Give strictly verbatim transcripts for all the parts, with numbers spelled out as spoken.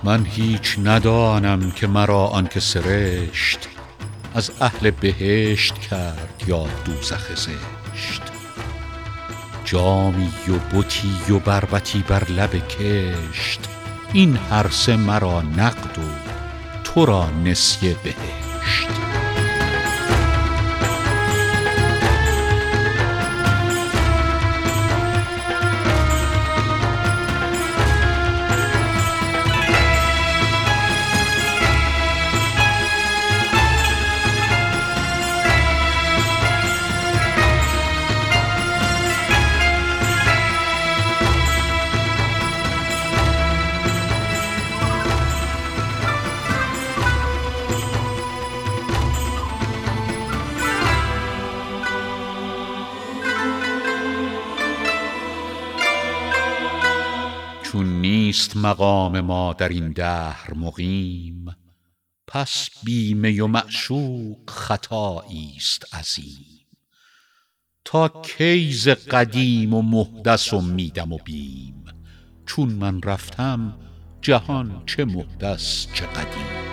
من هیچ ندانم که مرا آن که سرشت، از اهل بهشت کرد یا دوزخ زشت. جامی و بتی و بربطی بر لب کشت، این هر سه مرا نقد و تو را نسیه بهشت. چون نیست مقام ما در این دهر مقیم، پس بی می و معشوق خطایی است عظیم. تا کی ز قدیم و محدث امیدم و بیم، چون من رفتم جهان چه محدث چه قدیم.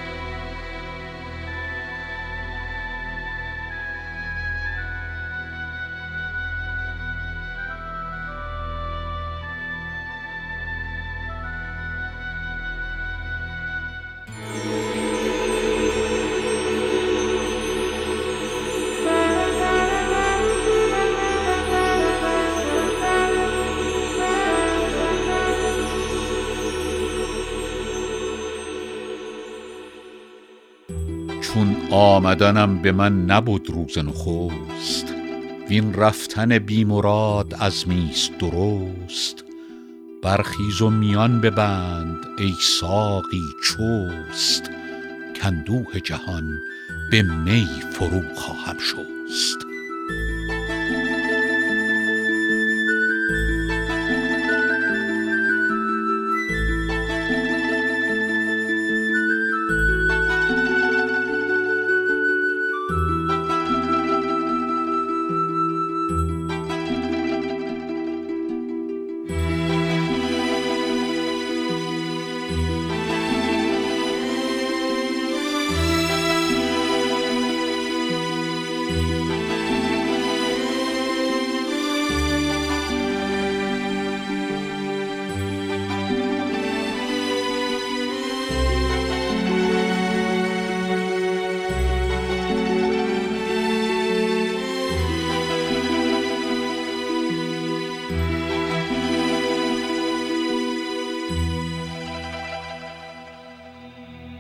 چون آمدنم به من نبود روز نخست، وین رفتن بی مراد عزمی است درست. برخیز و میان ببند ای ساقی چست، کاندوه جهان به می فرو خواهم شست.